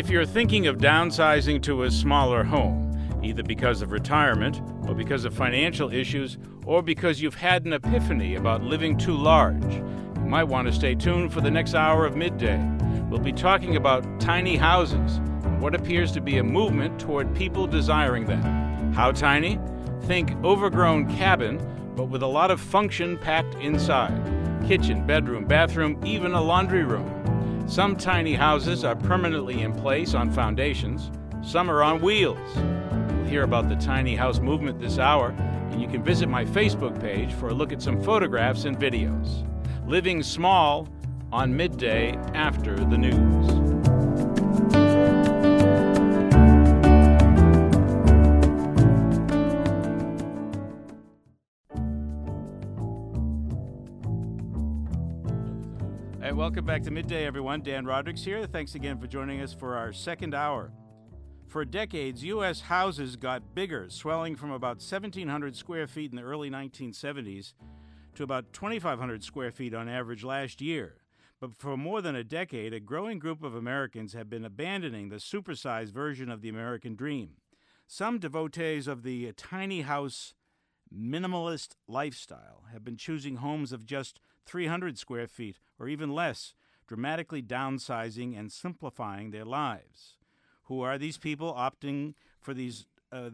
If you're thinking of downsizing to a smaller home, either because of retirement or because of financial issues or because you've had an epiphany about living too large, you might want to stay tuned for the next hour of Midday. We'll be talking about tiny houses and what appears to be a movement toward people desiring them. How tiny? Think overgrown cabin, but with a lot of function packed inside. Kitchen, bedroom, bathroom, even a laundry room. Some tiny houses are permanently in place on foundations. Some are on wheels. We'll hear about the tiny house movement this hour, and you can visit my Facebook page for a look at some photographs and videos. Living Small on Midday after the news. Welcome back to Midday, everyone. Dan Rodricks here. Thanks again for joining us for our second hour. For decades, U.S. houses got bigger, swelling from about 1,700 square feet in the early 1970s to about 2,500 square feet on average last year. But for more than a decade, a growing group of Americans have been abandoning the supersized version of the American dream. Some devotees of the tiny house minimalist lifestyle have been choosing homes of just 300 square feet or even less, dramatically downsizing and simplifying their lives. Who are these people opting for these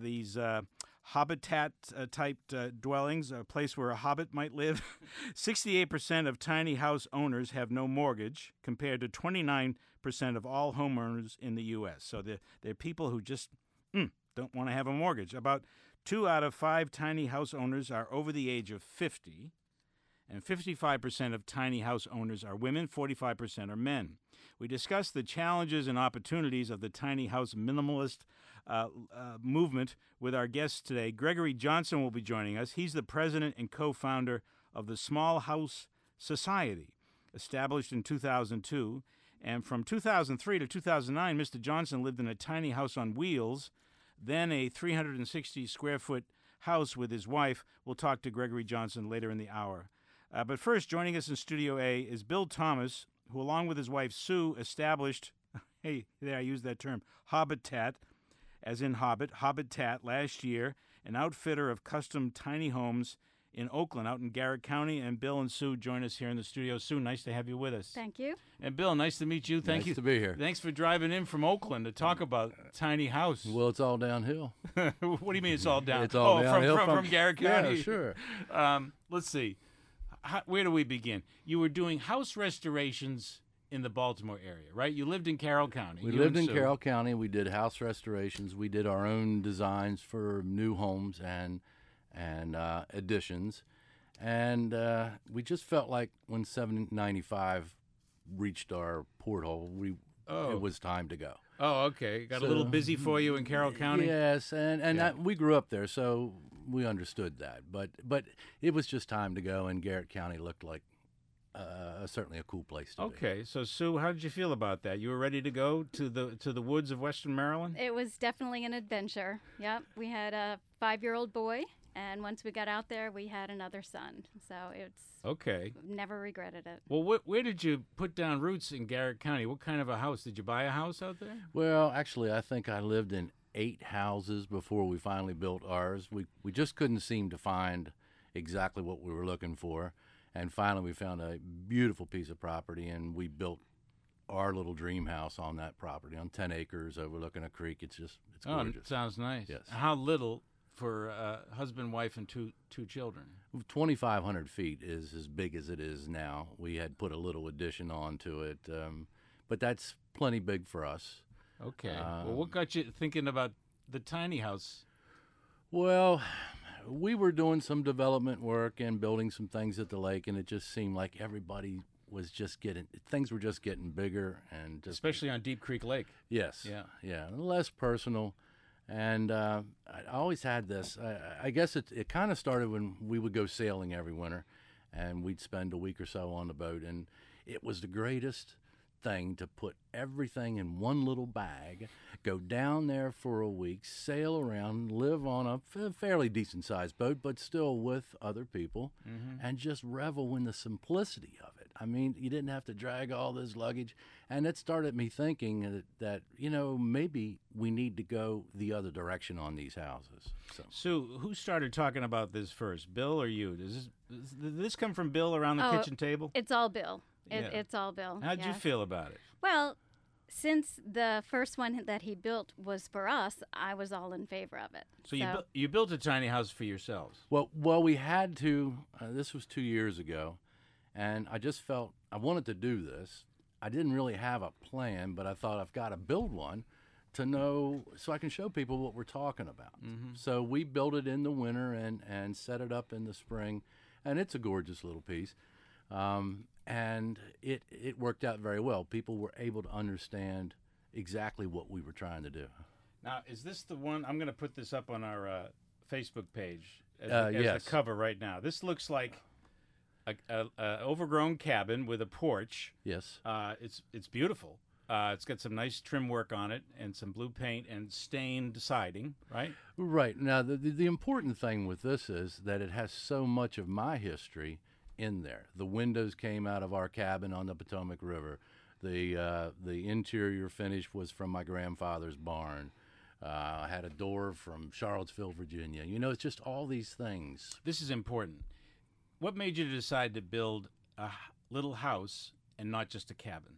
habitat-typed dwellings, a place where a hobbit might live? 68% of tiny house owners have no mortgage, compared to 29% of all homeowners in the U.S. So they're people who just don't want to have a mortgage. About 2 out of 5 tiny house owners are over the age of 50, and 55% of tiny house owners are women, 45% are men. We discuss the challenges and opportunities of the tiny house minimalist movement with our guests today. Gregory Johnson will be joining us. He's the president and co-founder of the Small House Society, established in 2002. And from 2003 to 2009, Mr. Johnson lived in a tiny house on wheels, then a 360-square-foot house with his wife. We'll talk to Gregory Johnson later in the hour. But first, joining us in Studio A is Bill Thomas, who, along with his wife Sue, established, hey, there I use that term, Hobbitat, as in Hobbit, Hobbitat last year, an outfitter of custom tiny homes in Oakland, out in Garrett County. And Bill and Sue join us here in the studio. Sue, nice to have you with us. Thank you. And Bill, nice to meet you. Thank you. Nice to be here. Thanks for driving in from Oakland to talk about tiny house. Well, it's all downhill. What do you mean it's all down? It's all downhill from Garrett County? Yeah, sure. Let's see. Where do we begin? You were doing house restorations in the Baltimore area, right? You lived in Carroll County. We lived in Carroll County. We did house restorations. We did our own designs for new homes and additions. And we just felt like when 795 reached our porthole, it was time to go. Oh, okay. Got a little busy for you in Carroll County? Yes, and we grew up there, so we understood that. But it was just time to go, and Garrett County looked like certainly a cool place to be. Okay, so Sue, how did you feel about that? You were ready to go to the woods of Western Maryland? It was definitely an adventure. Yep, we had a 5-year-old boy, and once we got out there, we had another son. So it's okay. Never regretted it. Well, where did you put down roots in Garrett County? What kind of a house? Did you buy a house out there? Well, actually, I think I lived in 8 houses before we finally built ours. We just couldn't seem to find exactly what we were looking for. And finally, we found a beautiful piece of property, and we built our little dream house on that property on 10 acres overlooking a creek. It's gorgeous. Oh, it sounds nice. Yes. How little for husband, wife, and two children? 2,500 feet is as big as it is now. We had put a little addition onto it, but that's plenty big for us. Okay. Well, what got you thinking about the tiny house? Well, we were doing some development work and building some things at the lake, and it just seemed like everybody was just things were just getting bigger, and especially on Deep Creek Lake. Yes. Yeah. Less personal, and I always had this. I guess it kind of started when we would go sailing every winter, and we'd spend a week or so on the boat, and it was the greatest thing to put everything in one little bag, go down there for a week, sail around, live on a fairly decent-sized boat, but still with other people, and just revel in the simplicity of it. I mean, you didn't have to drag all this luggage, and it started me thinking that maybe we need to go the other direction on these houses. So, Sue, who started talking about this first, Bill or you? Does this come from Bill around the kitchen table? It's all Bill. Yeah. It's all Bill. How'd you feel about it? Well, since the first one that he built was for us, I was all in favor of it. So you built a tiny house for yourselves. well, we had to. This was 2 years ago, and I just felt I wanted to do this. I didn't really have a plan, but I thought I've got to build one to know so I can show people what we're talking about. So we built it in the winter and set it up in the spring, and it's a gorgeous little piece. And it worked out very well. People were able to understand exactly what we were trying to do. Now, is this the one? I'm going to put this up on our Facebook page as yes. the cover right now. This looks like a overgrown cabin with a porch. Yes. It's beautiful. It's got some nice trim work on it and some blue paint and stained siding, right? Right. Now, the important thing with this is that it has so much of my history in there. The windows came out of our cabin on the Potomac River. The interior finish was from my grandfather's barn. I had a door from Charlottesville, Virginia. It's just all these things. This is important. What made you decide to build a little house and not just a cabin?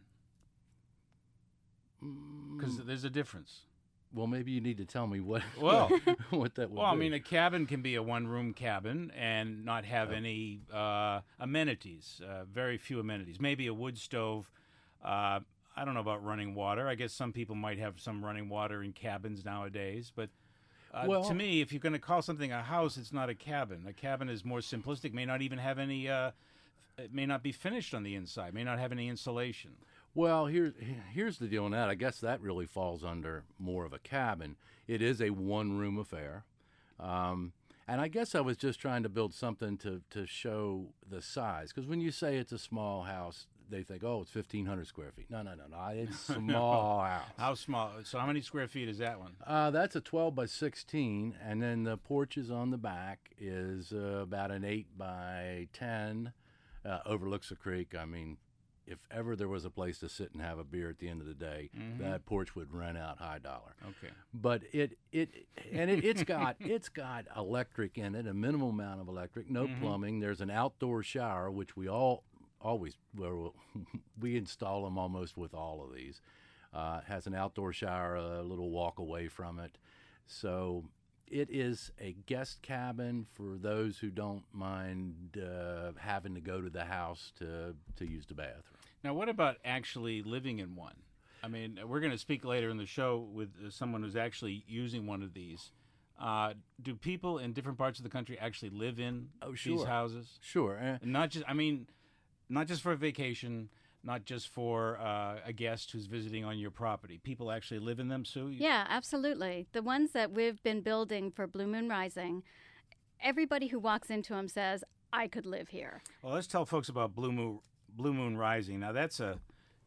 Because there's a difference. Well, maybe you need to tell me what Well, what that would Well, I be. mean, a cabin can be a one-room cabin and not have any amenities, very few amenities. Maybe a wood stove. I don't know about running water. I guess some people might have some running water in cabins nowadays. But to me, if you're going to call something a house, it's not a cabin. A cabin is more simplistic, may not even have any, it may not be finished on the inside, may not have any insulation. Well, here's the deal on that. I guess that really falls under more of a cabin. It is a one-room affair. And I guess I was just trying to build something to show the size. Because when you say it's a small house, they think, oh, it's 1,500 square feet. No, it's a small house. How small? So how many square feet is that one? That's a 12 by 16. And then the porches on the back is about an 8 by 10. Overlooks a creek. I mean, if ever there was a place to sit and have a beer at the end of the day, that porch would rent out high dollar. Okay. But it's got electric in it, a minimal amount of electric, no plumbing. There's an outdoor shower, which we we install them almost with all of these. It has an outdoor shower, a little walk away from it. So it is a guest cabin for those who don't mind having to go to the house to use the bathroom. Now, what about actually living in one? I mean, we're going to speak later in the show with someone who's actually using one of these. Do people in different parts of the country actually live in these houses? Sure. And not just for a vacation, not just for a guest who's visiting on your property. People actually live in them, Sue? Yeah, absolutely. The ones that we've been building for Blue Moon Rising, everybody who walks into them says, I could live here. Well, let's tell folks about Blue Moon Rising. Now, it's an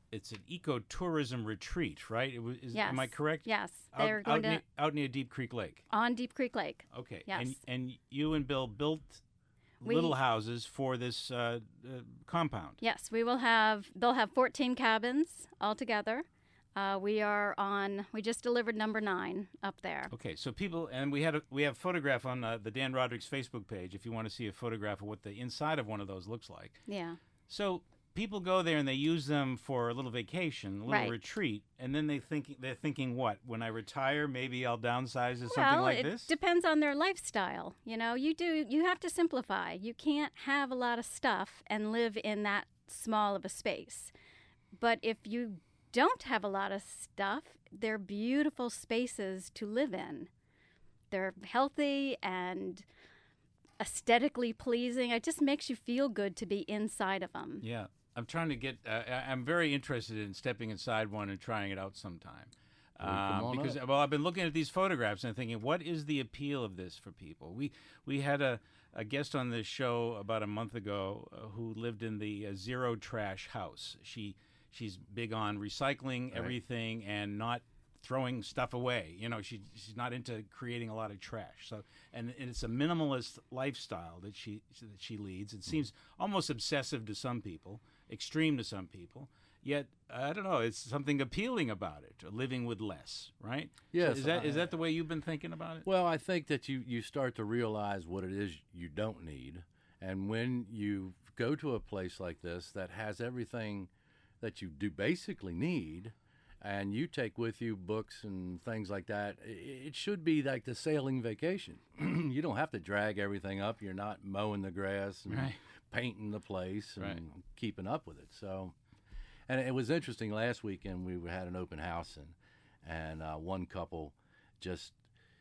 ecotourism retreat, right? Yes. Am I correct? Yes. They're going out near Deep Creek Lake. On Deep Creek Lake. Okay. Yes. And you and Bill built little houses for this compound. Yes, they'll have 14 cabins altogether. We just delivered number 9 up there. Okay, so people, and we have a photograph on the Dan Roderick's Facebook page if you want to see a photograph of what the inside of one of those looks like. Yeah. So people go there and they use them for a little vacation, a little retreat, and then they're thinking what? When I retire, maybe I'll downsize to something like this? It depends on their lifestyle. You have to simplify. You can't have a lot of stuff and live in that small of a space. But if you don't have a lot of stuff, they're beautiful spaces to live in. They're healthy and aesthetically pleasing. It just makes you feel good to be inside of them. Yeah. I'm trying to get. I'm very interested in stepping inside one and trying it out sometime. Because I've been looking at these photographs and thinking, what is the appeal of this for people? We had a guest on this show about a month ago who lived in the zero trash house. She she's big on recycling everything and not throwing stuff away. You know, she's not into creating a lot of trash. So, and it's a minimalist lifestyle that she leads. It seems almost obsessive to some people, extreme to some people. Yet, I don't know, it's something appealing about it, living with less, right? Yes. So is that the way you've been thinking about it? Well, I think that you start to realize what it is you don't need. And when you go to a place like this that has everything that you do basically need, and you take with you books and things like that, it should be like the sailing vacation. You don't have to drag everything up. You're not mowing the grass and painting the place and keeping up with it. So, and it was interesting. Last weekend we had an open house, and one couple just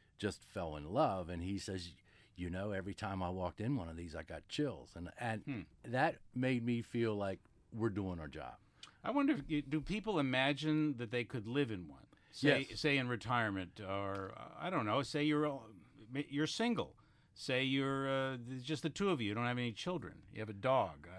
fell in love, and he says, you know, every time I walked in one of these, I got chills, and that made me feel like we're doing our job. I wonder, do people imagine that they could live in one? Say in retirement, or I don't know. Say you're single. Say you're just the two of you. You don't have any children. You have a dog.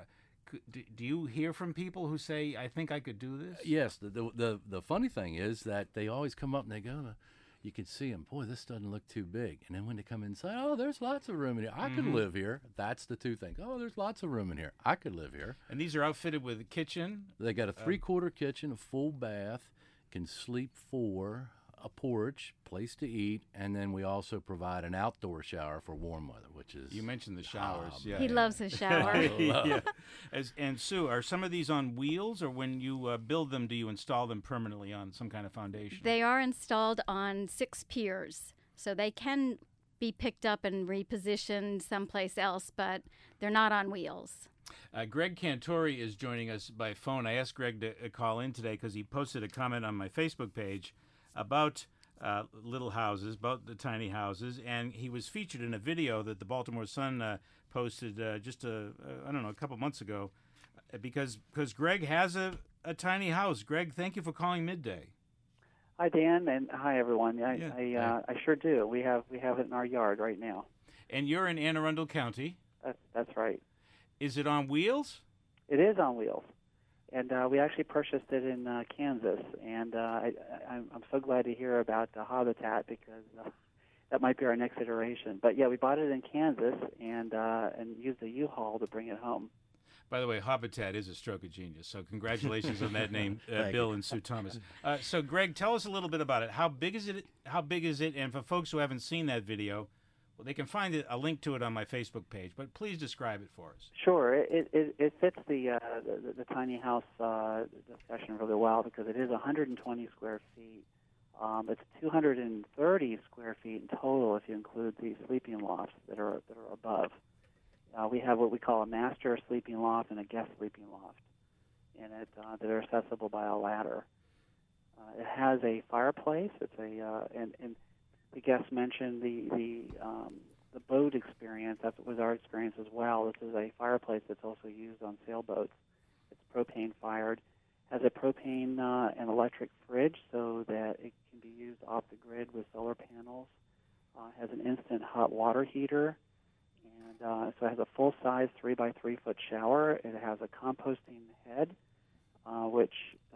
Do you hear from people who say, "I think I could do this"? Yes. The funny thing is that they always come up and they go, you can see them, boy, this doesn't look too big. And then when they come inside, oh, there's lots of room in here. I could live here. That's the two things. Oh, there's lots of room in here. I could live here. And these are outfitted with a kitchen? They got a 3/4 kitchen, a full bath, can sleep 4, a porch, place to eat, and then we also provide an outdoor shower for warm weather, which is... You mentioned the showers. He loves his shower. Yeah. And Sue, are some of these on wheels, or when you build them, do you install them permanently on some kind of foundation? They are installed on 6 piers, so they can be picked up and repositioned someplace else, but they're not on wheels. Greg Cantori is joining us by phone. I asked Greg to call in today because he posted a comment on my Facebook page about little houses, about the tiny houses, and he was featured in a video that the Baltimore Sun posted just a couple months ago, because Greg has a tiny house. Greg, thank you for calling Midday. Hi, Dan, and hi, everyone. I sure do. We have it in our yard right now. And you're in Anne Arundel County. That's right. Is it on wheels? It is on wheels. And we actually purchased it in Kansas, and I'm so glad to hear about the Habitat, because that might be our next iteration. But yeah, we bought it in Kansas and used a U-Haul to bring it home. By the way, Habitat is a stroke of genius, so congratulations on that name, Bill and Sue Thomas. So, Greg, tell us a little bit about it. How big is it? And for folks who haven't seen that video, well, they can find a link to it on my Facebook page, but please describe it for us. Sure. It fits the tiny house discussion really well, because it is 120 square feet. It's 230 square feet in total if you include the sleeping lofts that are above. We have what we call a master sleeping loft and a guest sleeping loft in it that are accessible by a ladder. It has a fireplace. It's and the guest mentioned the boat experience. That was our experience as well. This is a fireplace that's also used on sailboats. It's propane fired. Has a propane and electric fridge so that it can be used off the grid with solar panels. Has an instant hot water heater. And so it has a full-size 3x3 foot shower. It has a composting head, which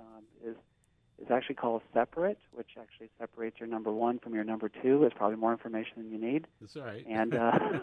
is actually called separate, which actually separates your number 1 from your number 2. It's probably more information than you need. That's all right. And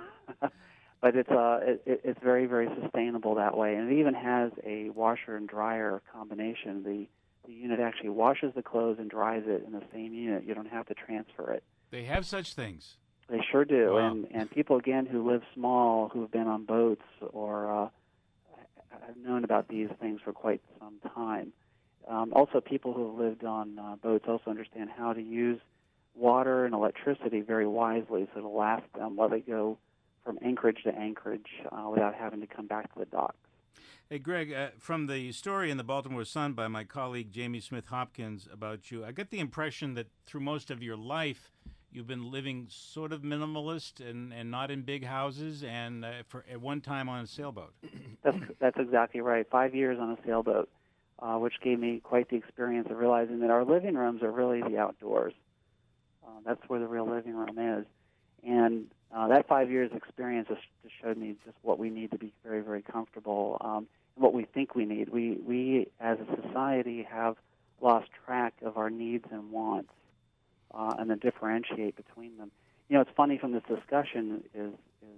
but it's very, very sustainable that way. And it even has a washer and dryer combination. The unit actually washes the clothes and dries it in the same unit. You don't have to transfer it. They have such things. They sure do. Wow. And people, again, who live small, who've been on boats or have known about these things for quite some time. Also, people who have lived on boats also understand how to use water and electricity very wisely, so it'll last them while they go from anchorage to anchorage without having to come back to the docks. Hey, Greg, from the story in the Baltimore Sun by my colleague Jamie Smith Hopkins about you, I get the impression that through most of your life, you've been living sort of minimalist and not in big houses, and at one time on a sailboat. That's exactly right. 5 years on a sailboat, which gave me quite the experience of realizing that our living rooms are really the outdoors. That's where the real living room is. And that 5 years experience just showed me just what we need to be very, very comfortable. And what we think we need. We as a society have lost track of our needs and wants, and then differentiate between them. You know, it's funny from this discussion is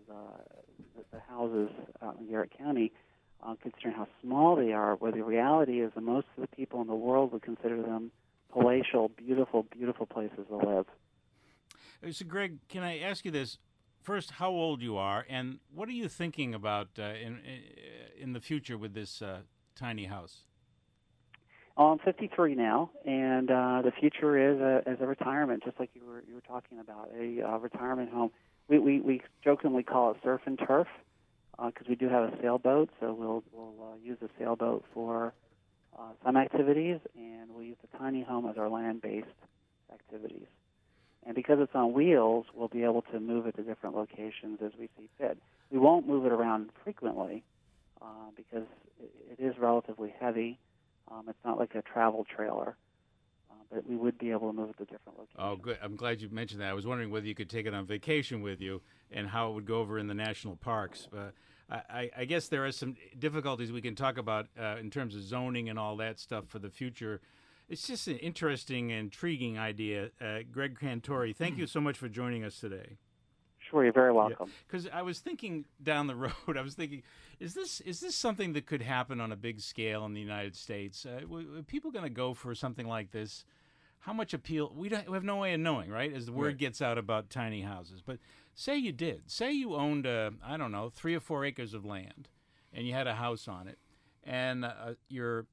the houses out in Garrett County, considering how small they are, where the reality is that most of the people in the world would consider them palatial, beautiful, beautiful places to live. So, Greg, can I ask you this? First, how old you are, and what are you thinking about in the future with this tiny house? I'm 53 now, and the future is as a retirement, just like you were talking about, a retirement home. We jokingly call it surf and turf because we do have a sailboat, so we'll use the sailboat for some activities, and we'll use the tiny home as our land-based activities. And because it's on wheels, we'll be able to move it to different locations as we see fit. We won't move it around frequently because it is relatively heavy. It's not like a travel trailer, but we would be able to move it to different locations. Oh, good. I'm glad you mentioned that. I was wondering whether you could take it on vacation with you and how it would go over in the national parks. I guess there are some difficulties we can talk about in terms of zoning and all that stuff for the future. It's just an interesting, intriguing idea. Greg Cantori, thank you so much for joining us today. Sure, you're very welcome. Because I was thinking down the road, I was thinking, is this something that could happen on a big scale in the United States? Are people going to go for something like this? How much appeal? We have no way of knowing, right, as the word gets out about tiny houses. But say you did. Say you owned, 3 or 4 acres of land, and you had a house on it, and your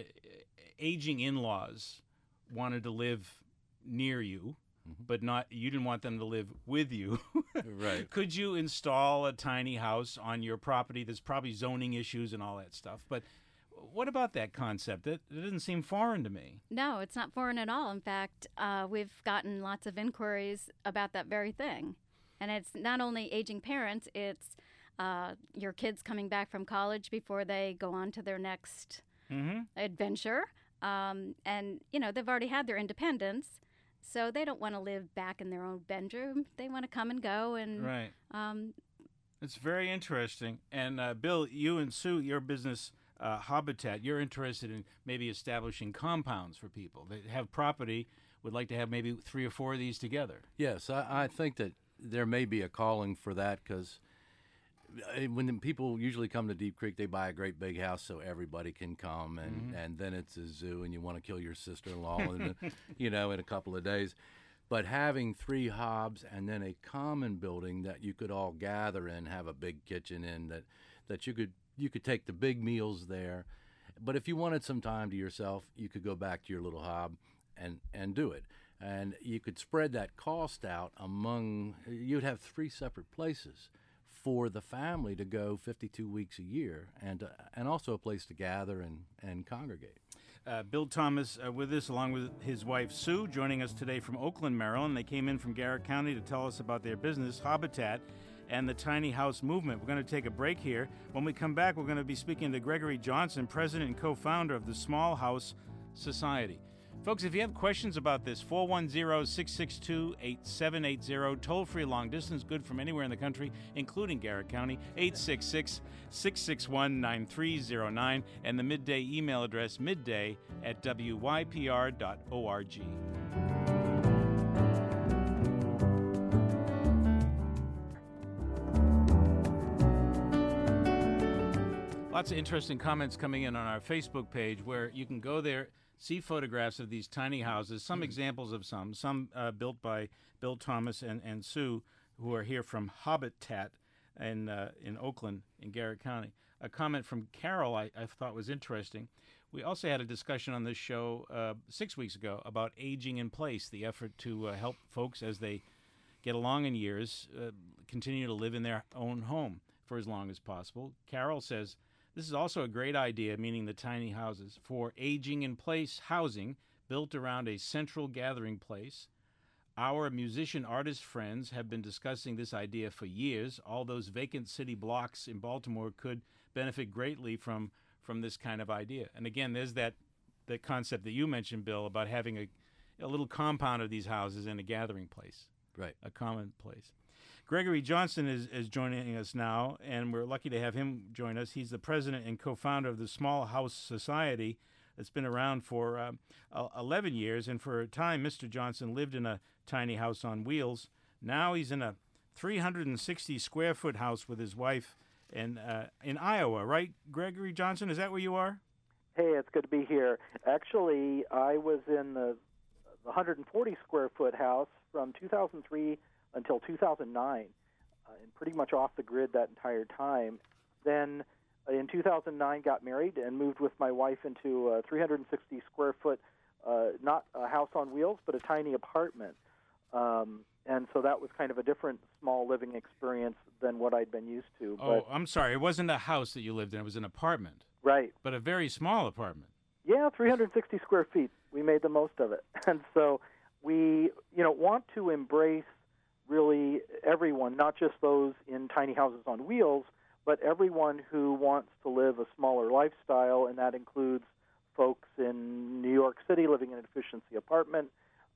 aging in-laws wanted to live near you, but you didn't want them to live with you. Right. Could you install a tiny house on your property? There's probably zoning issues and all that stuff. But what about that concept? It doesn't seem foreign to me. No, it's not foreign at all. In fact, we've gotten lots of inquiries about that very thing. And it's not only aging parents, it's your kids coming back from college before they go on to their next adventure. And, they've already had their independence. So they don't want to live back in their own bedroom. They want to come and go. And right. It's very interesting. And Bill, you and Sue, your business, Habitat, you're interested in maybe establishing compounds for people that have property, would like to have maybe 3 or 4 of these together. Yes, I think that there may be a calling for that because when people usually come to Deep Creek, they buy a great big house so everybody can come, and then it's a zoo, and you want to kill your sister-in-law in a couple of days. But having 3 hobs and then a common building that you could all gather in, have a big kitchen in, that you could take the big meals there. But if you wanted some time to yourself, you could go back to your little hob and do it. And you could spread that cost out you'd have 3 separate places for the family to go 52 weeks a year, and also a place to gather and congregate. Bill Thomas with us, along with his wife Sue, joining us today from Oakland, Maryland. They came in from Garrett County to tell us about their business, Habitat, and the tiny house movement. We're going to take a break here. When we come back, we're going to be speaking to Gregory Johnson, president and co-founder of the Small House Society. Folks, if you have questions about this, 410-662-8780, toll-free long distance, good from anywhere in the country, including Garrett County, 866-661-9309, and the Midday email address, midday@wypr.org. Lots of interesting comments coming in on our Facebook page where you can go there, see photographs of these tiny houses, some examples of some built by Bill Thomas and Sue, who are here from Habitat in Oakland, in Garrett County. A comment from Carol I thought was interesting. We also had a discussion on this show 6 weeks ago about aging in place, the effort to help folks as they get along in years continue to live in their own home for as long as possible. Carol says, this is also a great idea, meaning the tiny houses, for aging in place housing built around a central gathering place. Our musician artist friends have been discussing this idea for years. All those vacant city blocks in Baltimore could benefit greatly from this kind of idea. And again, there's that concept that you mentioned, Bill, about having a little compound of these houses in a gathering place. Right. A common place. Gregory Johnson is joining us now, and we're lucky to have him join us. He's the president and co-founder of the Small House Society that's been around for 11 years. And for a time, Mr. Johnson lived in a tiny house on wheels. Now he's in a 360-square-foot house with his wife in Iowa, right, Gregory Johnson? Is that where you are? Hey, it's good to be here. Actually, I was in the 140-square-foot house from 2003 until 2009, and pretty much off the grid that entire time. Then in 2009, got married and moved with my wife into a 360-square-foot, not a house on wheels, but a tiny apartment. And so that was kind of a different small living experience than what I'd been used to. Oh, I'm sorry. It wasn't a house that you lived in. It was an apartment. Right. But a very small apartment. Yeah, 360 square feet. We made the most of it. And so we, want to embrace really everyone, not just those in tiny houses on wheels, but everyone who wants to live a smaller lifestyle, and that includes folks in New York City living in an efficiency apartment.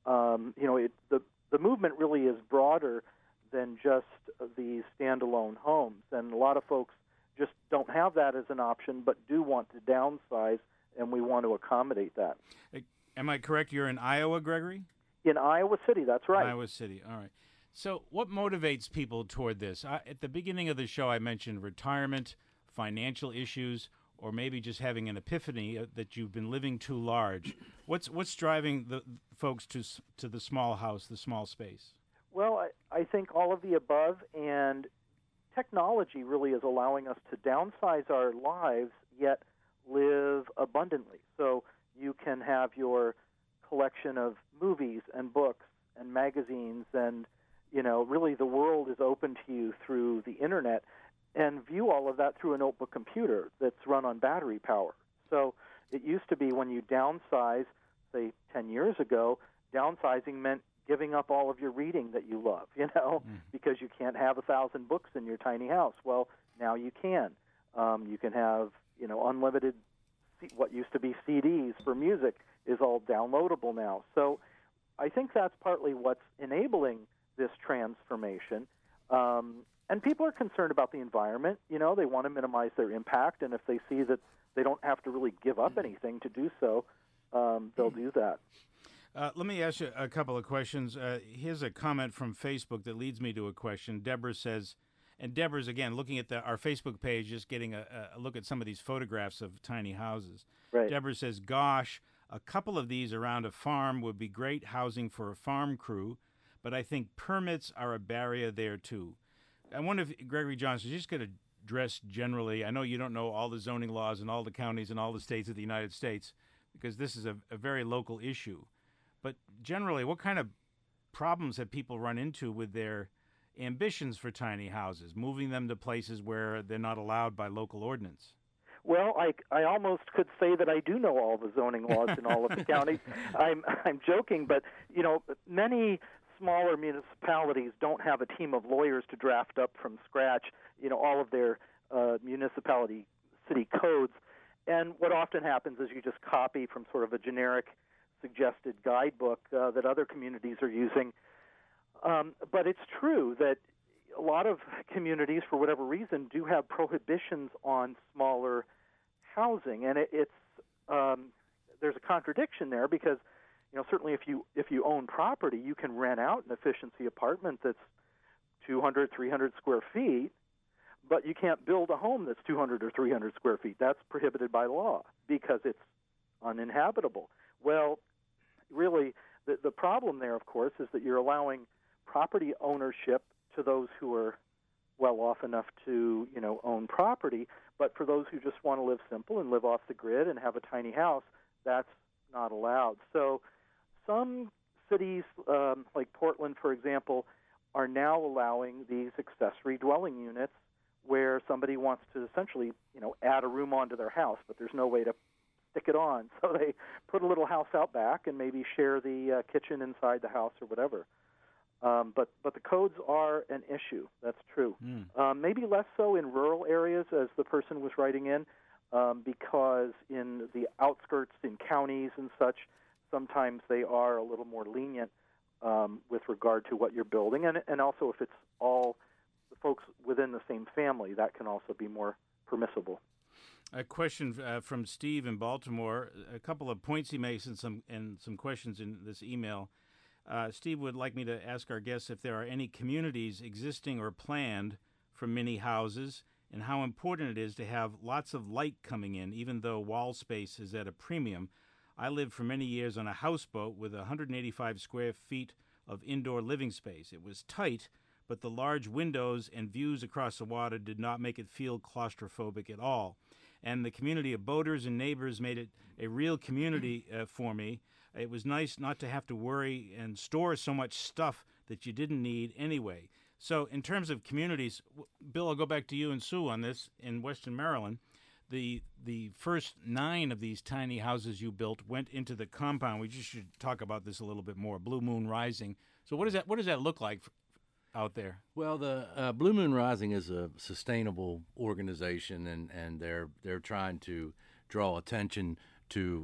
The movement really is broader than just these standalone homes, and a lot of folks just don't have that as an option, but do want to downsize, and we want to accommodate that. Am I correct? You're in Iowa, Gregory? In Iowa City, that's right. Iowa City, all right. So what motivates people toward this? At the beginning of the show, I mentioned retirement, financial issues, or maybe just having an epiphany that you've been living too large. What's driving the folks to the small house, the small space? Well, I think all of the above, and technology really is allowing us to downsize our lives, yet live abundantly. So you can have your collection of movies and books and magazines, and really the world is open to you through the internet, and view all of that through a notebook computer that's run on battery power. So it used to be when you downsize, say 10 years ago, downsizing meant giving up all of your reading that you love, because you can't have 1,000 books in your tiny house. Well, now you can. You can have, unlimited, what used to be CDs for music is all downloadable now. So I think that's partly what's enabling this transformation. And people are concerned about the environment. They want to minimize their impact, and if they see that they don't have to really give up anything to do so, they'll do that. Let me ask you a couple of questions. Here's a comment from Facebook that leads me to a question. Deborah says, and Deborah's, again, looking at our Facebook page, just getting a look at some of these photographs of tiny houses. Right. Deborah says, gosh, a couple of these around a farm would be great housing for a farm crew, but I think permits are a barrier there, too. I wonder if, Gregory Johnson, you're just going to address generally, I know you don't know all the zoning laws in all the counties and all the states of the United States, because this is a very local issue. But generally, what kind of problems have people run into with their ambitions for tiny houses, moving them to places where they're not allowed by local ordinance? Well, I almost could say that I do know all the zoning laws in all of the counties. I'm joking, but many smaller municipalities don't have a team of lawyers to draft up from scratch, all of their municipality city codes. And what often happens is you just copy from sort of a generic suggested guidebook that other communities are using. But it's true that a lot of communities, for whatever reason, do have prohibitions on smaller housing, and there's a contradiction there because, certainly if you own property, you can rent out an efficiency apartment that's 200, 300 square feet, but you can't build a home that's 200 or 300 square feet. That's prohibited by law because it's uninhabitable. Well, really, the problem there, of course, is that you're allowing property ownership to those who are well off enough to, own property, but for those who just want to live simple and live off the grid and have a tiny house, that's not allowed. So some cities, like Portland, for example, are now allowing these accessory dwelling units where somebody wants to essentially, add a room onto their house, but there's no way to stick it on. So they put a little house out back and maybe share the kitchen inside the house or whatever. But the codes are an issue. That's true. Maybe less so in rural areas, as the person was writing in, because in the outskirts, in counties and such, sometimes they are a little more lenient with regard to what you're building, and also if it's all the folks within the same family, that can also be more permissible. A question from Steve in Baltimore. A couple of points he makes and some questions in this email. Steve would like me to ask our guests if there are any communities existing or planned for mini houses, and how important it is to have lots of light coming in, even though wall space is at a premium. I lived for many years on a houseboat with 185 square feet of indoor living space. It was tight, but the large windows and views across the water did not make it feel claustrophobic at all. And the community of boaters and neighbors made it a real community for me. It was nice not to have to worry and store so much stuff that you didn't need anyway. So in terms of communities, Bill, I'll go back to you and Sue on this. In Western Maryland, the first 9 of these tiny houses you built went into the compound. We just should talk about this a little bit more. Blue Moon Rising. So what does that look like out there? Well, the Blue Moon Rising is a sustainable organization, and they're trying to draw attention to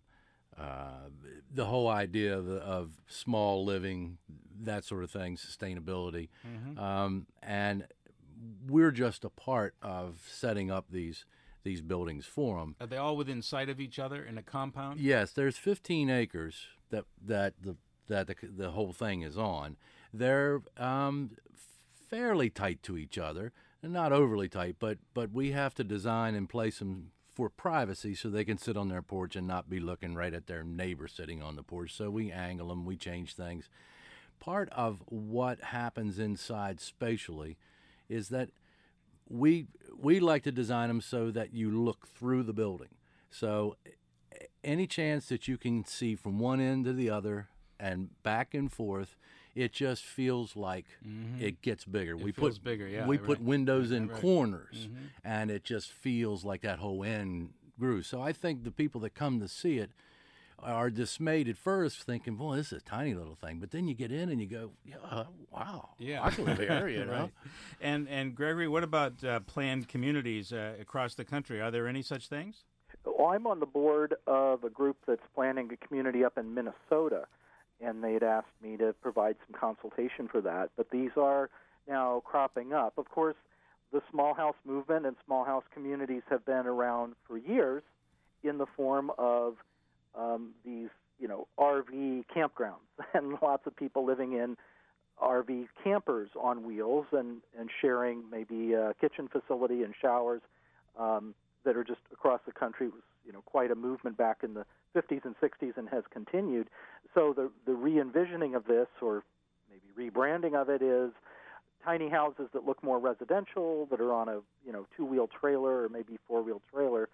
the whole idea of small living, that sort of thing, sustainability. Mm-hmm. And we're just a part of setting up these buildings for them. Are they all within sight of each other in a compound? Yes, there's 15 acres that the whole thing is on. They're fairly tight to each other, and not overly tight, but we have to design and place them for privacy so they can sit on their porch and not be looking right at their neighbor sitting on the porch. So we angle them, we change things. Part of what happens inside spatially is that we like to design them so that you look through the building. So any chance that you can see from one end to the other and back and forth, it just feels like it gets bigger. We put windows in corners, and it just feels like that whole end grew. So I think the people that come to see it are dismayed at first, thinking, "Boy, this is a tiny little thing." But then you get in and you go, "Wow, I can live here," you know. Right. And Gregory, what about planned communities across the country? Are there any such things? Well, I'm on the board of a group that's planning a community up in Minnesota, and they'd asked me to provide some consultation for that. But these are now cropping up. Of course, the small house movement and small house communities have been around for years in the form of these, RV campgrounds, and lots of people living in RV campers on wheels and sharing maybe a kitchen facility and showers that are just across the country. It was, quite a movement back in the 50s and 60s and has continued. So the re-envisioning of this, or maybe rebranding of it, is tiny houses that look more residential, that are on a two-wheel trailer or maybe four-wheel trailer,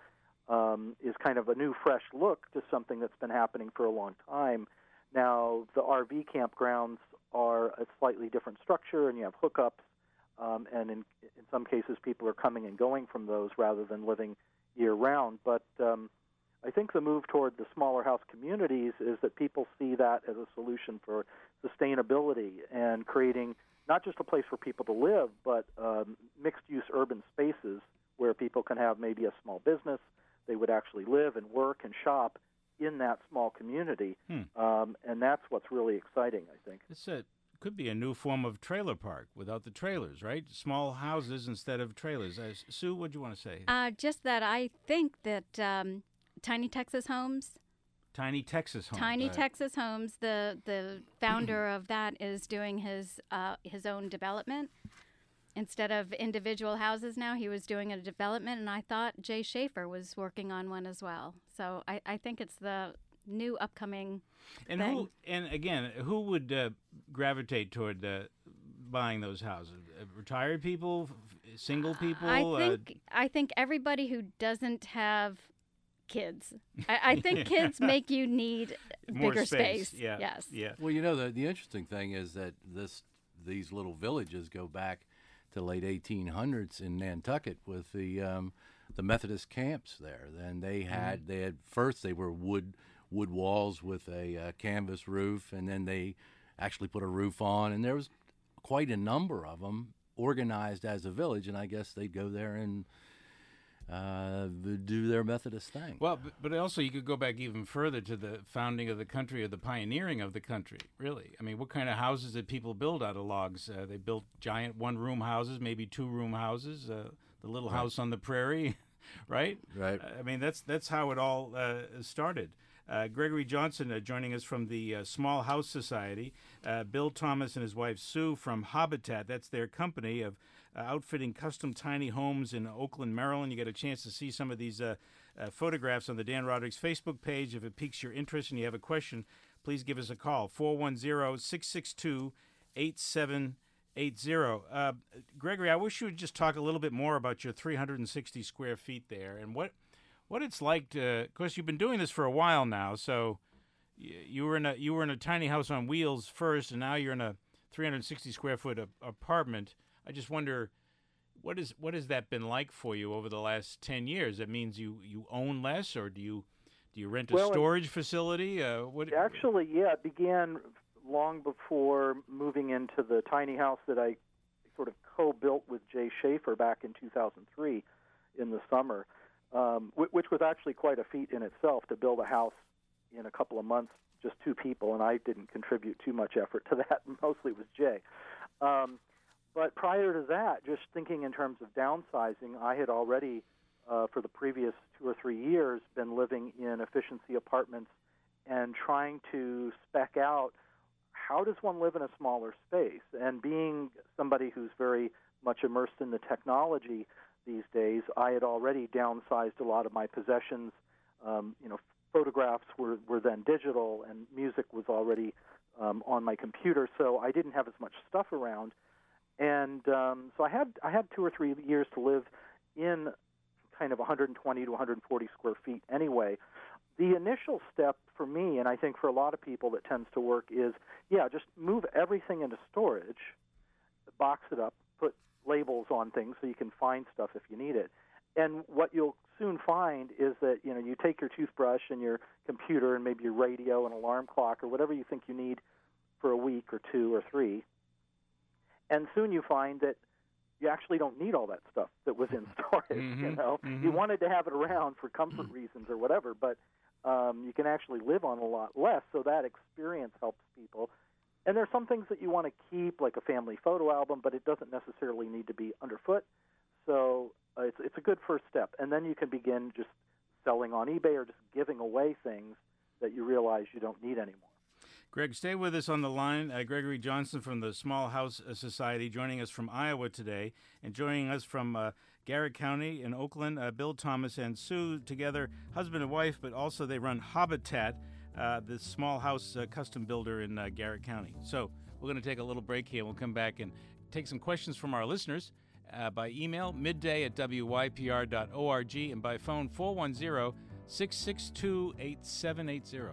is kind of a new, fresh look to something that's been happening for a long time. Now, the RV campgrounds are a slightly different structure, and you have hookups, and in some cases people are coming and going from those rather than living year-round. But I think the move toward the smaller house communities is that people see that as a solution for sustainability and creating not just a place for people to live, but mixed-use urban spaces where people can have maybe a small business. They would actually live and work and shop in that small community, and that's what's really exciting, I think. This could be a new form of trailer park without the trailers, right? Small houses instead of trailers. Sue, what do you want to say? Just that I think that Tiny Texas Homes, the founder of that is doing his own development. Instead of individual houses now, he was doing a development, and I thought Jay Schaefer was working on one as well. So I think it's the new upcoming thing. Who would gravitate toward buying those houses? Retired people, single people? I think everybody who doesn't have kids. I think kids make you need bigger space. Yeah. Yes. Yeah. Well, the interesting thing is that these little villages go back to late 1800s in Nantucket with the Methodist camps there. And they had first they were wood walls with a canvas roof, and then they actually put a roof on, and there was quite a number of them organized as a village. And I guess they'd go there and do their Methodist thing. Well, but also you could go back even further to the founding of the country, or the pioneering of the country, really. I mean, what kind of houses did people build out of logs? They built giant one-room houses, maybe two-room houses, the little house on the prairie, right? Right. I mean, that's how it all started. Gregory Johnson joining us from the Small House Society. Bill Thomas and his wife Sue from Habitat. That's their company of outfitting custom tiny homes in Oakland, Maryland. You get a chance to see some of these photographs on the Dan Roderick's Facebook page. If it piques your interest and you have a question, please give us a call, 410-662-8780. Gregory, I wish you would just talk a little bit more about your 360 square feet there and what it's like to. Of course, you've been doing this for a while now, so you were in a tiny house on wheels first, and now you're in a 360 square foot apartment. I just wonder, what has that been like for you over the last 10 years? That means you own less, or do you rent a storage facility? Actually, yeah, it began long before moving into the tiny house that I sort of co-built with Jay Schaefer back in 2003 in the summer, which was actually quite a feat in itself to build a house in a couple of months, just two people, and I didn't contribute too much effort to that. Mostly it was Jay. But prior to that, just thinking in terms of downsizing, I had already, for the previous 2 or 3 years, been living in efficiency apartments and trying to spec out how does one live in a smaller space. And being somebody who's very much immersed in the technology these days, I had already downsized a lot of my possessions. Photographs were then digital, and music was already on my computer, so I didn't have as much stuff around. And so I had 2 or 3 years to live in kind of 120 to 140 square feet anyway. The initial step for me, and I think for a lot of people that tends to work, is, just move everything into storage, box it up, put labels on things so you can find stuff if you need it. And what you'll soon find is that, you take your toothbrush and your computer and maybe your radio and alarm clock or whatever you think you need for a week or 2 or 3, and soon you find that you actually don't need all that stuff that was in storage. Mm-hmm. You wanted to have it around for comfort reasons or whatever, but you can actually live on a lot less, so that experience helps people. And there's some things that you want to keep, like a family photo album, but it doesn't necessarily need to be underfoot. So it's a good first step. And then you can begin just selling on eBay or just giving away things that you realize you don't need anymore. Greg, stay with us on the line. Gregory Johnson from the Small House Society joining us from Iowa today, and joining us from Garrett County in Oakland, Bill Thomas and Sue, together, husband and wife, but also they run Habitat, the small house custom builder in Garrett County. So we're going to take a little break here. We'll come back and take some questions from our listeners by email, midday@wypr.org, and by phone, 410-662-8780.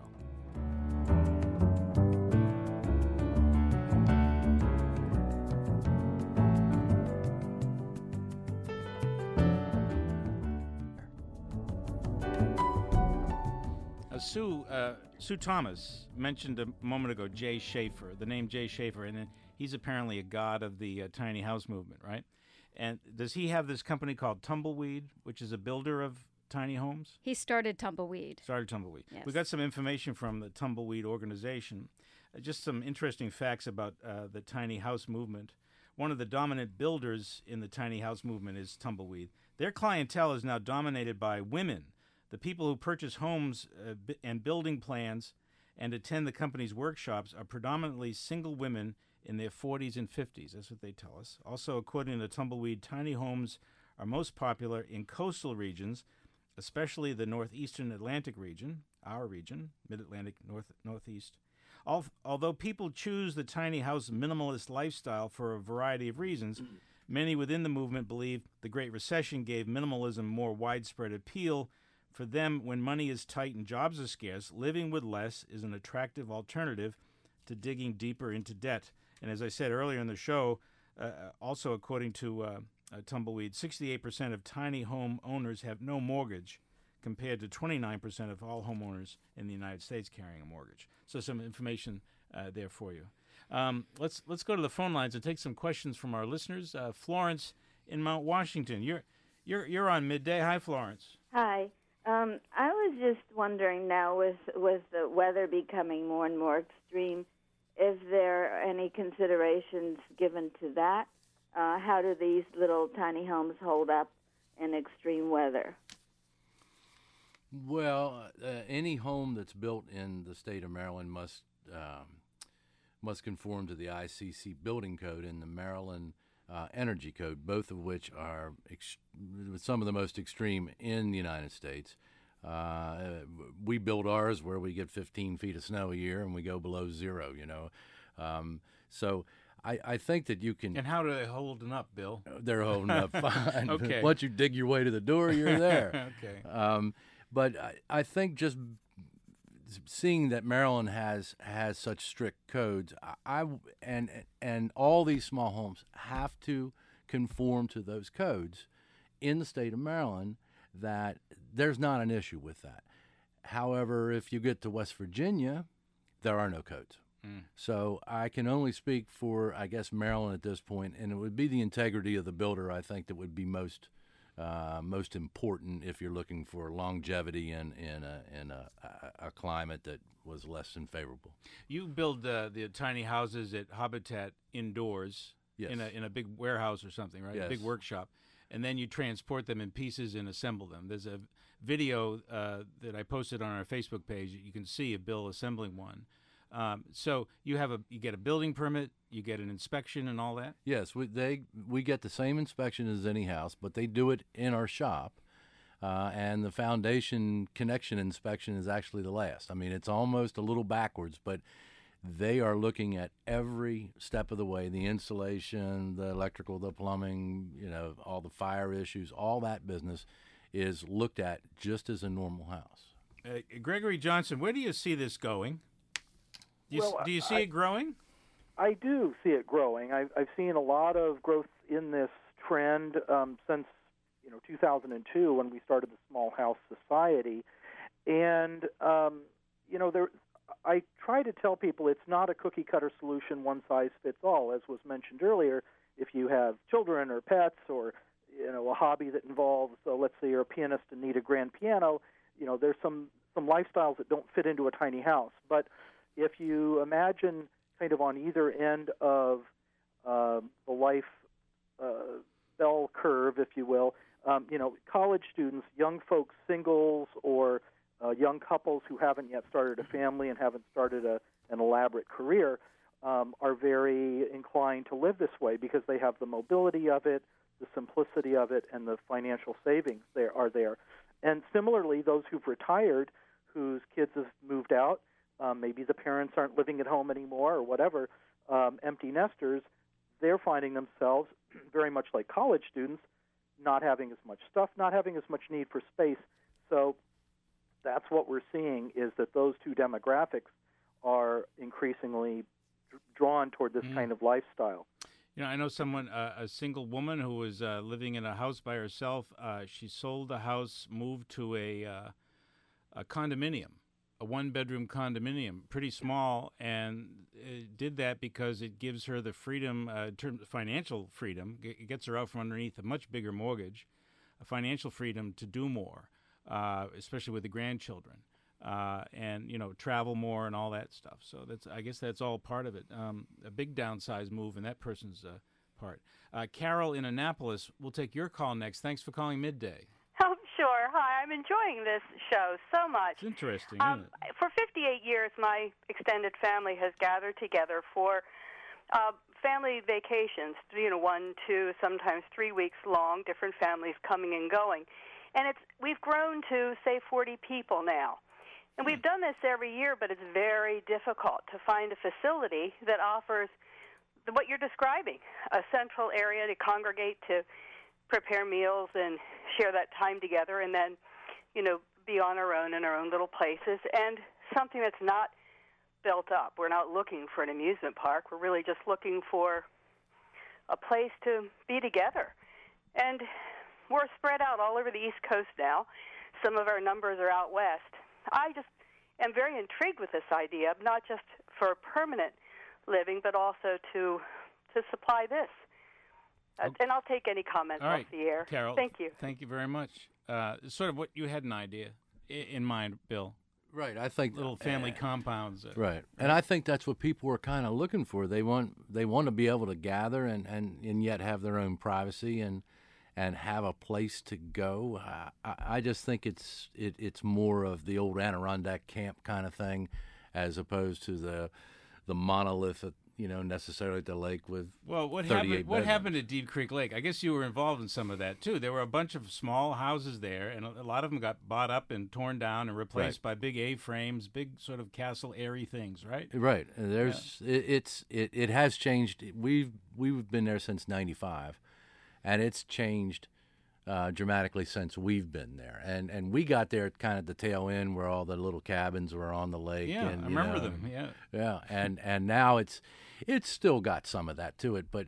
Sue Thomas mentioned a moment ago Jay Schaefer, the name Jay Schaefer, and he's apparently a god of the tiny house movement, right? And does he have this company called Tumbleweed, which is a builder of tiny homes? He started Tumbleweed. Yes. We got some information from the Tumbleweed organization, just some interesting facts about the tiny house movement. One of the dominant builders in the tiny house movement is Tumbleweed. Their clientele is now dominated by women. The people who purchase homes and building plans and attend the company's workshops are predominantly single women in their 40s and 50s. That's what they tell us. Also, according to Tumbleweed, tiny homes are most popular in coastal regions, especially the northeastern Atlantic region, our region, mid-Atlantic, northeast. Although people choose the tiny house minimalist lifestyle for a variety of reasons, many within the movement believe the Great Recession gave minimalism more widespread appeal. For them, when money is tight and jobs are scarce, living with less is an attractive alternative to digging deeper into debt. And as I said earlier in the show, also according to Tumbleweed, 68% of tiny home owners have no mortgage, compared to 29% of all homeowners in the United States carrying a mortgage. So some information there for you. Let's go to the phone lines and take some questions from our listeners. Florence in Mount Washington, You're on Midday. Hi, Florence. Hi. I was just wondering now, with the weather becoming more and more extreme, is there any considerations given to that? How do these little tiny homes hold up in extreme weather? Well, any home that's built in the state of Maryland must conform to the ICC building code and the Maryland Energy Code, both of which are some of the most extreme in the United States. We build ours where we get 15 feet of snow a year and we go below zero, So I think that you can... And how are they holding up, Bill? They're holding up fine. Okay. Once you dig your way to the door, you're there. Okay. But I think just seeing that Maryland has such strict codes, and all these small homes have to conform to those codes in the state of Maryland, that there's not an issue with that. However, if you get to West Virginia, there are no codes. So I can only speak for, I guess, Maryland at this point, and it would be the integrity of the builder, I think, that would be most important if you're looking for longevity in a climate that was less than favorable. You build the tiny houses at Habitat indoors, Yes. in a big warehouse or something, right? Yes. A big workshop, and then you transport them in pieces and assemble them. There's a video that I posted on our Facebook page. You can see of Bill assembling one. So you get a building permit, you get an inspection and all that? Yes, we get the same inspection as any house, but they do it in our shop, and the foundation connection inspection is actually the last. I mean, it's almost a little backwards, but they are looking at every step of the way, the insulation, the electrical, the plumbing, all the fire issues, all that business is looked at just as a normal house. Gregory Johnson, where do you see this going? Do you see it growing? I do see it growing. I've seen a lot of growth in this trend since 2002 when we started the Small House Society, and I try to tell people it's not a cookie cutter solution, one size fits all. As was mentioned earlier, if you have children or pets or a hobby that involves, let's say you're a pianist and need a grand piano, there's some lifestyles that don't fit into a tiny house, but if you imagine kind of on either end of the life bell curve, if you will, college students, young folks, singles, or young couples who haven't yet started a family and haven't started an elaborate career are very inclined to live this way because they have the mobility of it, the simplicity of it, and the financial savings are there. And similarly, those who've retired, whose kids have moved out, maybe the parents aren't living at home anymore or whatever, empty nesters, they're finding themselves very much like college students, not having as much stuff, not having as much need for space. So that's what we're seeing, is that those two demographics are increasingly drawn toward this kind of lifestyle. I know someone, a single woman who was living in a house by herself. She sold the house, moved to a condominium, a one-bedroom condominium, pretty small, and did that because it gives her the freedom, financial freedom. It gets her out from underneath a much bigger mortgage, a financial freedom to do more, especially with the grandchildren, and travel more and all that stuff. So I guess that's all part of it. A big downsize move in that person's part. Carol in Annapolis, we'll take your call next. Thanks for calling Midday. Oh, sure. Hi, I'm enjoying this show so much. It's interesting, isn't it? For 58 years, my extended family has gathered together for family vacations, 1, 2, sometimes 3 weeks long, different families coming and going. And we've grown to, say, 40 people now. And we've done this every year, but it's very difficult to find a facility that offers what you're describing, a central area to congregate, to prepare meals and share that time together, and then, be on our own in our own little places, and something that's not built up. We're not looking for an amusement park. We're really just looking for a place to be together. And we're spread out all over the East Coast now. Some of our numbers are out west. I just am very intrigued with this idea, not just for permanent living, but also to supply this. And I'll take any comments All right, off the air. Carol. Thank you. Thank you very much. Sort of what you had an idea in mind, Bill. Right, I think Little family compounds. Right, and I think that's what people are kind of looking for. They want to be able to gather and yet have their own privacy and have a place to go. I just think it's more of the old Adirondack camp kind of thing, as opposed to the monolith at, necessarily at the lake with what 38 happened at Deep Creek Lake? I guess you were involved in some of that too. There were a bunch of small houses there, and a lot of them got bought up and torn down and replaced by big A-frames, big sort of castle airy things, right? Right. And it has changed. We've been there since '95, and it's changed dramatically since we've been there. And we got there at kind of the tail end where all the little cabins were on the lake. Yeah, and, I remember them. Yeah. Yeah, and now it's still got some of that to it, but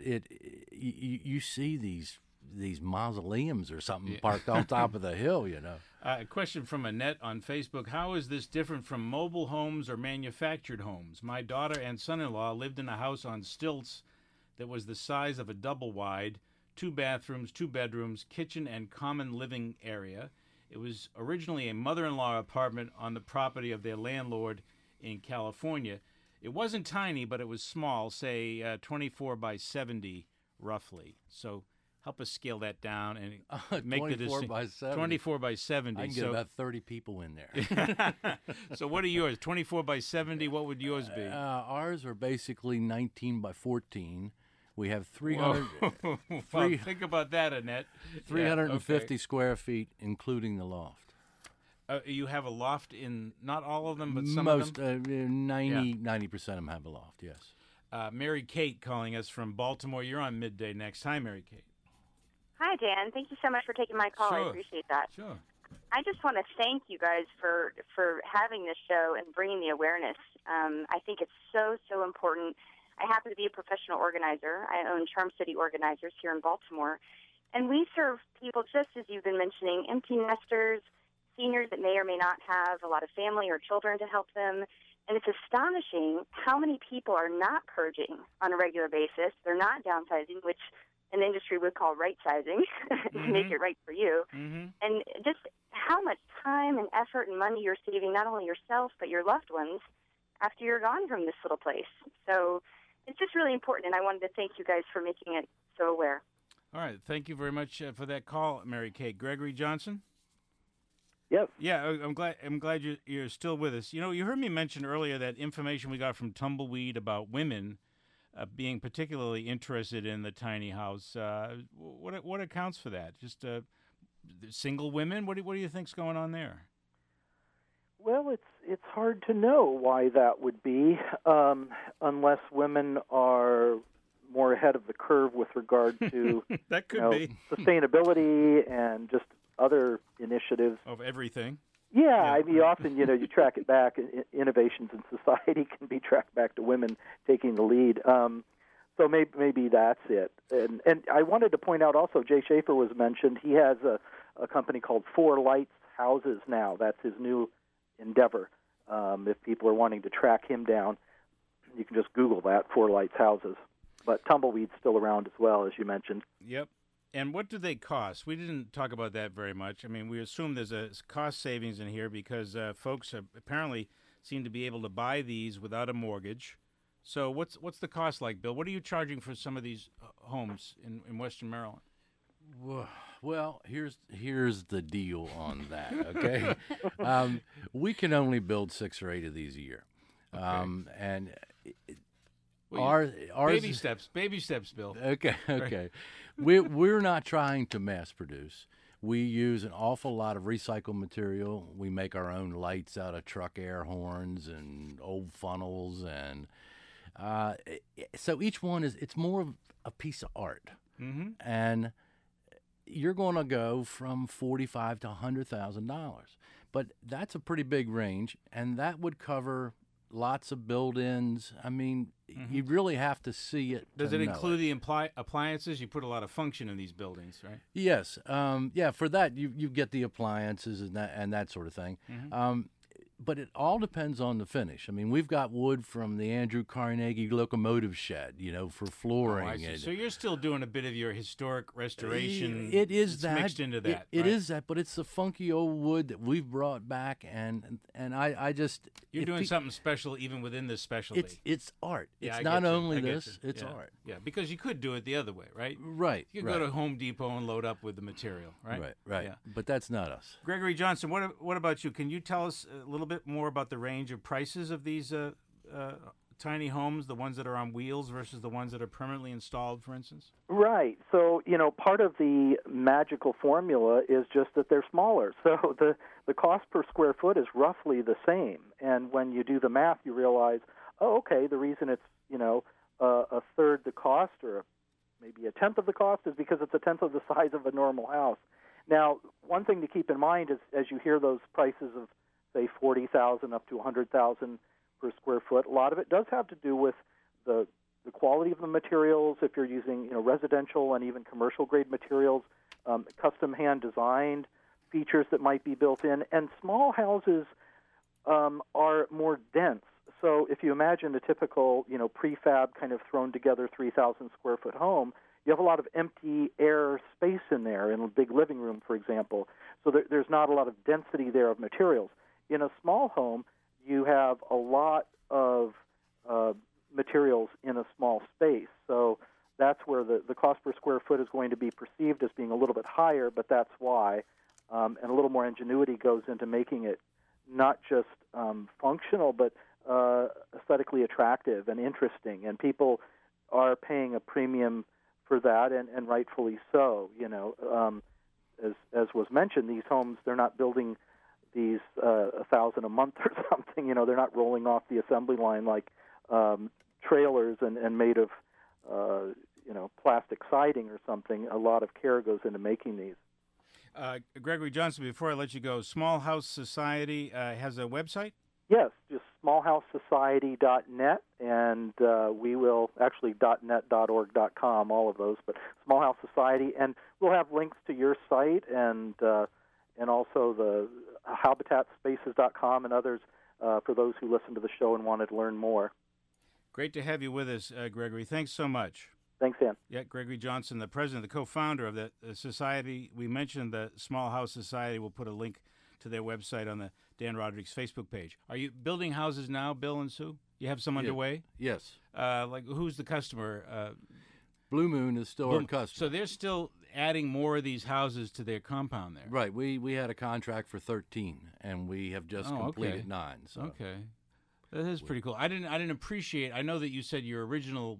you see these mausoleums or something parked on top of the hill, A question from Annette on Facebook. How is this different from mobile homes or manufactured homes? My daughter and son-in-law lived in a house on stilts that was the size of a double wide, 2 bathrooms, 2 bedrooms, kitchen, and common living area. It was originally a mother-in-law apartment on the property of their landlord in California. It wasn't tiny, but it was small, say 24 by 70, roughly. So help us scale that down and make the decision. 24 by 70. 24 by 70. I can get about 30 people in there. So what are yours? 24 by 70, what would yours be? Ours are basically 19 by 14. We have 300. Well, think about that, Annette. 350 square feet, including the loft. You have a loft in not all of them, but some Most, of them? 90% of them have a loft, yes. Mary Kate calling us from Baltimore. You're on Midday Next. Hi, Mary Kate. Hi, Dan. Thank you so much for taking my call. Sure. I appreciate that. Sure. I just want to thank you guys for having this show and bringing the awareness. I think it's so important. I happen to be a professional organizer. I own Charm City Organizers here in Baltimore. And we serve people, just as you've been mentioning, empty nesters, seniors that may or may not have a lot of family or children to help them. And it's astonishing how many people are not purging on a regular basis. They're not downsizing, which an industry would call right-sizing to make it right for you. Mm-hmm. And just how much time and effort and money you're saving, not only yourself, but your loved ones, after you're gone from this little place. So it's just really important, and I wanted to thank you guys for making it so aware. All right. Thank you very much for that call, Mary Kate. Gregory Johnson? Yes. Yeah, I'm glad you're still with us. You heard me mention earlier that information we got from Tumbleweed about women being particularly interested in the tiny house. What accounts for that? Just single women? What do you think's going on there? Well, it's hard to know why that would be, unless women are more ahead of the curve with regard to that could be sustainability and just other initiatives of everything. Yeah, I mean, often you track it back. Innovations in society can be tracked back to women taking the lead. So maybe that's it. And I wanted to point out also, Jay Schaefer was mentioned. He has a company called Four Lights Houses now. That's his new endeavor. If people are wanting to track him down, you can just Google that, Four Lights Houses. But Tumbleweed's still around as well, as you mentioned. Yep. And what do they cost? We didn't talk about that very much. I mean, we assume there's a cost savings in here because folks apparently seem to be able to buy these without a mortgage. So what's the cost like, Bill? What are you charging for some of these homes in Western Maryland? Well, here's the deal on that, okay? We can only build 6 or 8 of these a year. Okay. And ours baby steps, Bill. Okay. Right. We're not trying to mass produce. We use an awful lot of recycled material. We make our own lights out of truck air horns and old funnels, and so each one it's more of a piece of art. Mm-hmm. And you're going to go from $45,000 to $100,000, but that's a pretty big range, and that would cover lots of build-ins. I mean, you really have to see it. Does it include the appliances? You put a lot of function in these buildings, right? Yes. Yeah, for that, you get the appliances and that sort of thing. Mm-hmm. but it all depends on the finish. I mean, we've got wood from the Andrew Carnegie locomotive shed, for flooring. Oh, I see. So you're still doing a bit of your historic restoration. It is that mixed into that. It right? is that, but it's the funky old wood that we've brought back, and I just you're doing something special even within this specialty. It's art. Yeah, it's not only you. this; it's art. Yeah, because you could do it the other way, right? Right. You could go to Home Depot and load up with the material, right? Right. Yeah. But that's not us. Gregory Johnson, what about you? Can you tell us a little bit more about the range of prices of these tiny homes, the ones that are on wheels versus the ones that are permanently installed, for instance? Right. So, part of the magical formula is just that they're smaller. So the cost per square foot is roughly the same. And when you do the math, you realize, the reason it's, a third the cost or maybe a tenth of the cost is because it's a tenth of the size of a normal house. Now, one thing to keep in mind is as you hear those prices of, say, $40,000 up to $100,000 per square foot, a lot of it does have to do with the quality of the materials. If you're using residential and even commercial grade materials, custom hand designed features that might be built in, and small houses are more dense. So if you imagine a typical prefab kind of thrown together 3,000 square foot home, you have a lot of empty air space in there in a big living room, for example. So there's not a lot of density there of materials. In a small home, you have a lot of materials in a small space. So that's where the cost per square foot is going to be perceived as being a little bit higher, but that's why. And a little more ingenuity goes into making it not just functional, but aesthetically attractive and interesting. And people are paying a premium for that, and rightfully so. As was mentioned, these homes, they're not building these 1,000 a month or something. They're not rolling off the assembly line like trailers and made of plastic siding or something. A lot of care goes into making these. Gregory Johnson, before I let you go, Small House Society has a website? Yes, just smallhousesociety.net, and we will actually .net, .org.com, all of those, but Small House Society, and we'll have links to your site and also the habitatspaces.com and others for those who listen to the show and wanted to learn more. Great to have you with us, Gregory. Thanks so much. Thanks, Dan. Yeah, Gregory Johnson, the president, the co-founder of the society. We mentioned the Small House Society. We'll put a link to their website on the Dan Roderick's Facebook page. Are you building houses now, Bill and Sue? You have some underway? Yes. Who's the customer? Blue Moon is still our customer. So they're still adding more of these houses to their compound there. Right. We had a contract for 13, and we have just completed 9. So. Okay. That is pretty cool. I didn't appreciate. I know that you said your original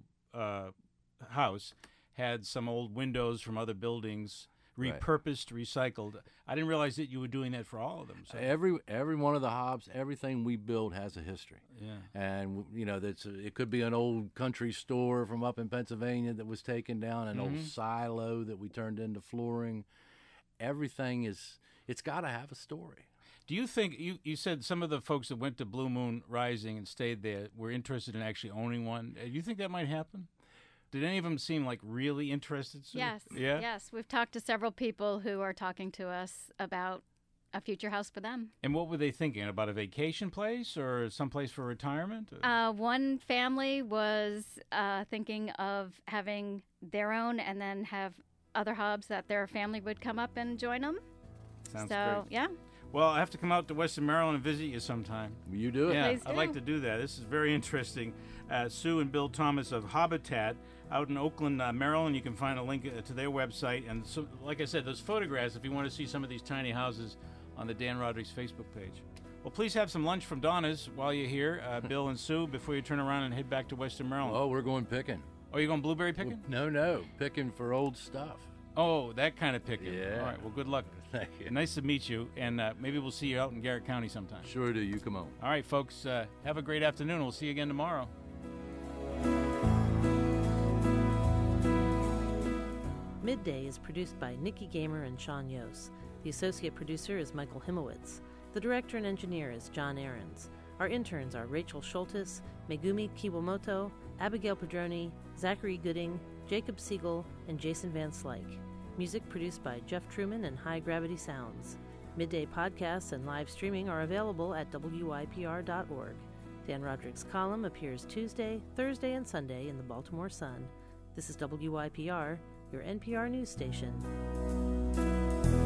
house had some old windows from other buildings, repurposed, recycled. I didn't realize that you were doing that for all of them. So. Every one of the hobs, everything we build has a history. Yeah. And it could be an old country store from up in Pennsylvania that was taken down, an old silo that we turned into flooring. Everything it's got to have a story. Do you think, you said some of the folks that went to Blue Moon Rising and stayed there were interested in actually owning one. Do you think that might happen? Did any of them seem like really interested, Sue? Yes. Yeah? Yes. We've talked to several people who are talking to us about a future house for them. And what were they thinking? About a vacation place or someplace for retirement? One family was thinking of having their own and then have other hobs that their family would come up and join them. Sounds great. Yeah. Well, I have to come out to Western Maryland and visit you sometime. You do it. Yeah, Please do. I'd like to do that. This is very interesting. Sue and Bill Thomas of Habitat out in Oakland, Maryland. You can find a link to their website. And so, like I said, those photographs, if you want to see some of these tiny houses, on the Dan Roderick's Facebook page. Well, please have some lunch from Donna's while you're here, Bill and Sue, before you turn around and head back to Western Maryland. Oh, we're going picking. Oh, you're going blueberry picking? No. Picking for old stuff. Oh, that kind of picking. Yeah. All right. Well, good luck. Thank you. Nice to meet you, and maybe we'll see you out in Garrett County sometime. Sure do. You come on. All right, folks. Have a great afternoon. We'll see you again tomorrow. Midday is produced by Nikki Gamer and Sean Yos. The associate producer is Michael Himowitz. The director and engineer is John Ahrens. Our interns are Rachel Schultes, Megumi Kiwamoto, Abigail Padroni, Zachary Gooding, Jacob Siegel, and Jason Van Slyke. Music produced by Jeff Truman and High Gravity Sounds. Midday podcasts and live streaming are available at WYPR.org. Dan Roderick's column appears Tuesday, Thursday, and Sunday in the Baltimore Sun. This is WYPR, your NPR news station.